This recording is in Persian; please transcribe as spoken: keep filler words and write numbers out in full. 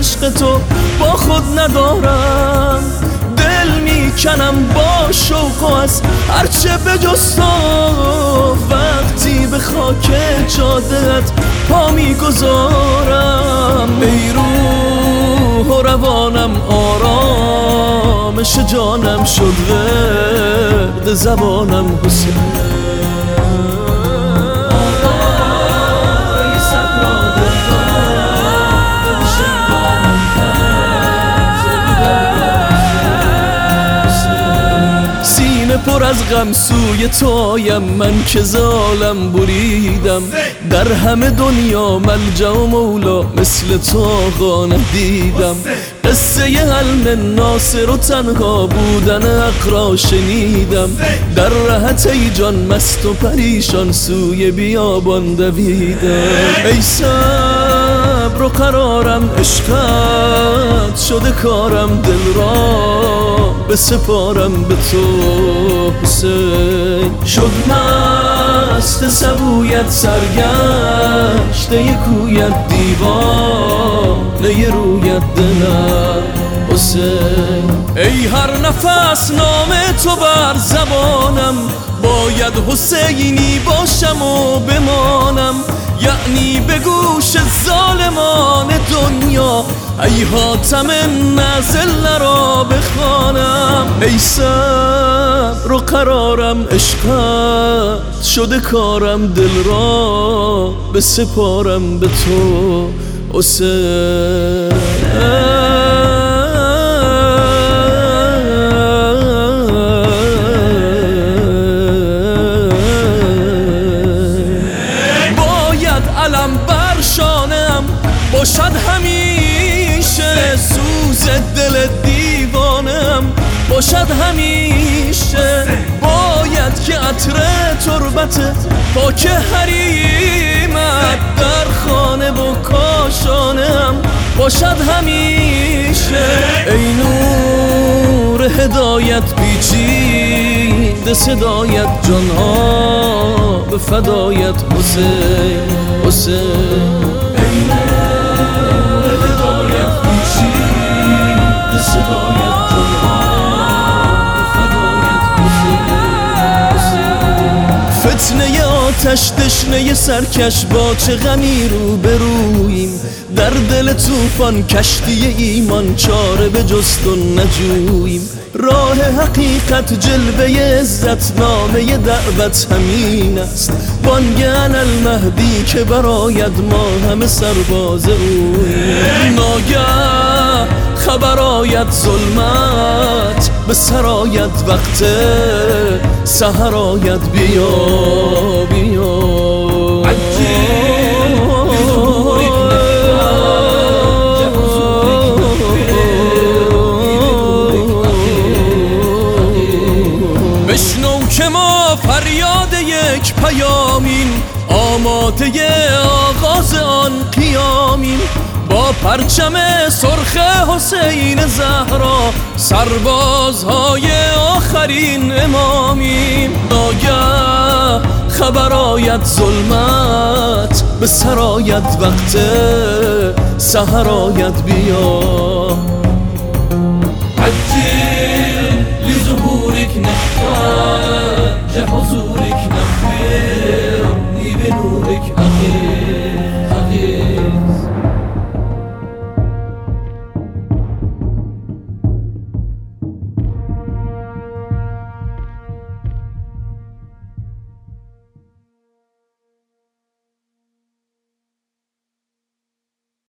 عشق تو با خود ندارم. دل میکنم با شوق و از هرچه به جز تو، وقتی به خاک جاده‌ات پا میگذارم. ای روح و روانم آرامش جانم شد ورد زبانم حسین. پر از غم سوی تو آیم من که ظالم بریدم. در همه دنیا ملجأ و مولا مثل تو آقا ندیدم. قصه حلم ناصر و تنها بودن حق را شنیدم. در رهت ای جان مست و پریشان سوی بیابان دویدم. ای صبر و قرارم عشقت شده کارم، دل را بسپارم به تو حسین. شد مست سبویت سرگشته ی کویت دیوانه رویت دلم حسین. ای هر نفس نام تو بر زبانم، باید حسینی باشم و بمانم. یعنی به گوش ظالمان دنیا ای حاتم نزل را بخوانم. ای صبر و قرارم عشقت شده کارم، دل را بسپارم به تو حسین. علم بر شانم باشد همیشه، سوز دل دیوانم باشد همیشه. باید که عطر تربت پاک حریمت در خانه و کاشانم باشد همیشه. ای نور هدایت پیچیده صدایت، جانها به فدایت حسین حسین. ای نور هدایت پیچیده صدایت، جانها به فدایت حسین حسین. فتنه آتش تشنه سرکش با چه غمی رو برویم. در دل طوفان کشتی ایمان چاره به جز تو نجوییم. راه حقیقت جلوه عزت نامه دعوت همین است. بانگ انالمهدی که براید ما همه سرباز اوییم. ناگه خبر آید ظلمت به سرایت، وقت سحر آید بیا بیا. بشنو که ما فریاد یک پیامیم، آماده آغاز آن قیامیم. با پرچم سرخ حسین زهرا سربازهای آخرین امامیم. ناگه خبر آید ظلمت به سرایت، وقت سحر آید بیا. عجل لظهورك نحتاج حضور